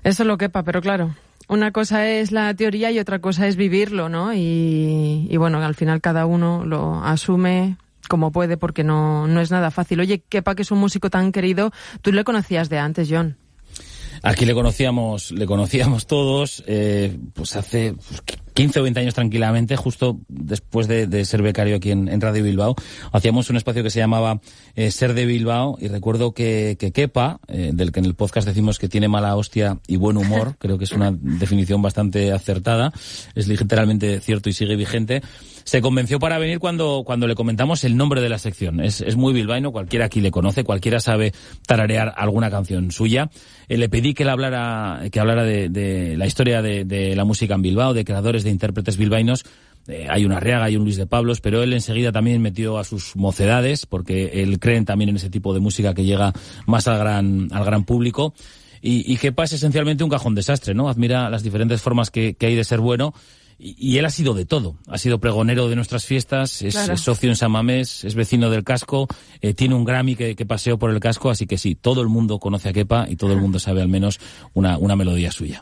Eso lo quepa, pero claro, una cosa es la teoría y otra cosa es vivirlo, ¿no? Y bueno, al final cada uno lo asume como puede, porque no es nada fácil. Oye, Kepa, que es un músico tan querido, ¿tú le conocías de antes, John? Aquí le conocíamos todos, pues hace 15 o 20 años tranquilamente, justo después de ser becario aquí en Radio Bilbao. Hacíamos un espacio que se llamaba Ser de Bilbao, y recuerdo que Kepa, del que en el podcast decimos que tiene mala hostia y buen humor, creo que es una definición bastante acertada, es literalmente cierto y sigue vigente, se convenció para venir cuando le comentamos el nombre de la sección. Es muy bilbaíno, cualquiera aquí le conoce, cualquiera sabe tararear alguna canción suya. Le pedí que hablara de la historia de la música en Bilbao, de creadores, de intérpretes bilbaínos. Hay un Arriaga, hay un Luis de Pablos, pero él enseguida también metió a sus mocedades, porque él cree también en ese tipo de música que llega más al gran público. Y Kepa es esencialmente un cajón desastre, ¿no? Admira las diferentes formas que hay de ser bueno. Y él ha sido de todo. Ha sido pregonero de nuestras fiestas, es socio en San Mamés, es vecino del Casco, tiene un Grammy que paseó por el Casco, así que sí, todo el mundo conoce a Kepa y todo el mundo sabe al menos una melodía suya.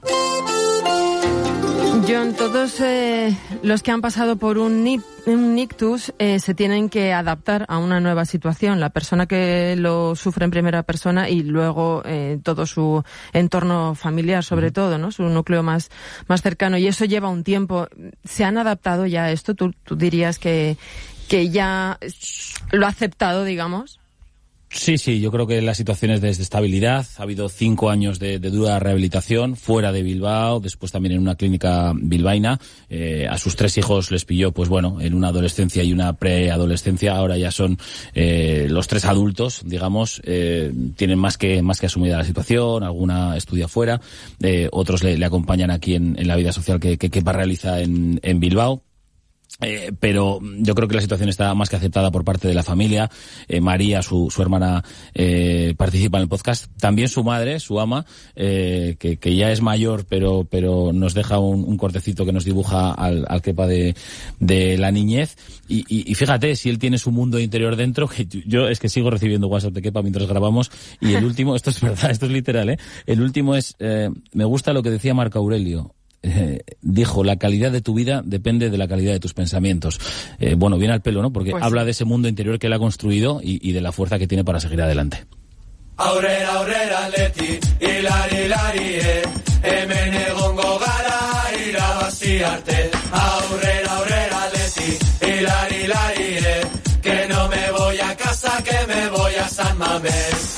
John, todos los que han pasado por un ictus se tienen que adaptar a una nueva situación. La persona que lo sufre en primera persona y luego todo su entorno familiar, sobre todo, ¿no? Su núcleo más cercano. Y eso lleva un tiempo. ¿Se han adaptado ya a esto? ¿Tú dirías que ya lo ha aceptado, digamos? Sí, yo creo que la situación es de estabilidad. Ha habido 5 años de dura rehabilitación fuera de Bilbao, después también en una clínica bilbaína. A sus 3 hijos les pilló, pues bueno, en una adolescencia y una preadolescencia. Ahora ya son los 3 adultos, digamos. Tienen más que asumida la situación, alguna estudia fuera, otros le acompañan aquí en la vida social que Kepa realiza en Bilbao. Pero yo creo que la situación está más que aceptada por parte de la familia. María, su hermana, participa en el podcast. También su madre, su ama, que ya es mayor, pero nos deja un cortecito que nos dibuja al Kepa de la niñez. Y fíjate, si él tiene su mundo interior dentro, que yo es que sigo recibiendo WhatsApp de Kepa mientras grabamos. Y el último, esto es verdad, esto es literal, el último es, me gusta lo que decía Marco Aurelio. Dijo, la calidad de tu vida depende de la calidad de tus pensamientos. Bueno, viene al pelo, ¿no? Porque habla de ese mundo interior que él ha construido y de la fuerza que tiene para seguir adelante. Aurrera, aurrera, leti, hilari, hemen egongo gara, irabaziarte. Aurrera, aurrera, leti, hilari, que no me voy a casa, que me voy a San Mamés.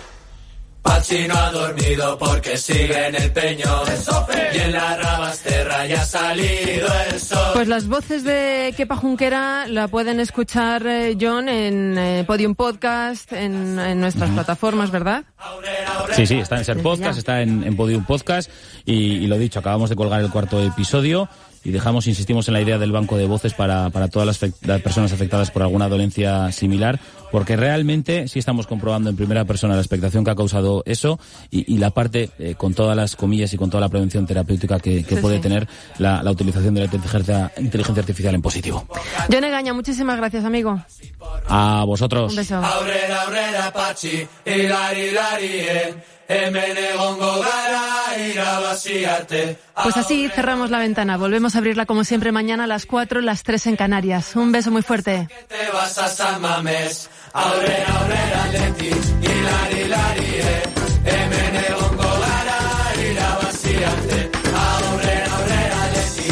Pachi no ha dormido porque sigue en el Peñón y en la Rabasterra ya ha salido el sol. Pues las voces de Kepa Junquera la pueden escuchar, John, en Podium Podcast, en nuestras plataformas, ¿verdad? Sí, está en Ser Podcast, está en Podium Podcast y lo dicho, acabamos de colgar el 4º episodio. Y insistimos en la idea del banco de voces para todas las personas afectadas por alguna dolencia similar, porque realmente sí estamos comprobando en primera persona la expectación que ha causado eso y la parte, con todas las comillas y con toda la prevención terapéutica que puede tener la utilización de la inteligencia artificial en positivo. John Egaña, muchísimas gracias, amigo. A vosotros. Un beso. Aurrera, aurrera, Pachi, hilari, hemen egongo gara, irabaziarte. Pues así cerramos la ventana. Volvemos a abrirla como siempre mañana a las 4, las 3 en Canarias. Un beso muy fuerte. Que te vas a San Mamés. Aurrera, aurrera, leti, hilari, hemen egongo gara, irabaziarte. Aurrera, aurrera, leti,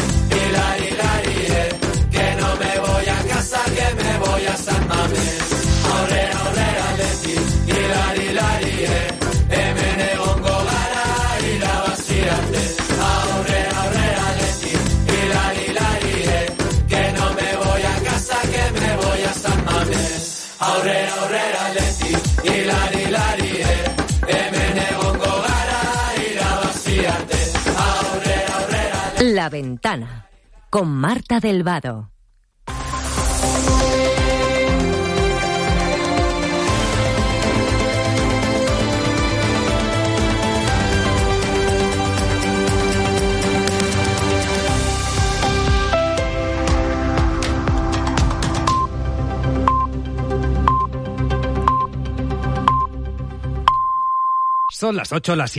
hilari, que no me voy a casa, que me voy a San Mamés. Aurrera, aurrera, leti, hilari, hemen egongo gara, irabaziarte. Aurrera, aurrera, leti, hilari, que no me voy a casa, que me voy a San Mamés. Aurrera, aurrera, leti, hilari, hemen egongo gara, irabaziarte. Aurrera, aurrera, leti. La Ventana, con Marta del Vado. Son las 8, las 7.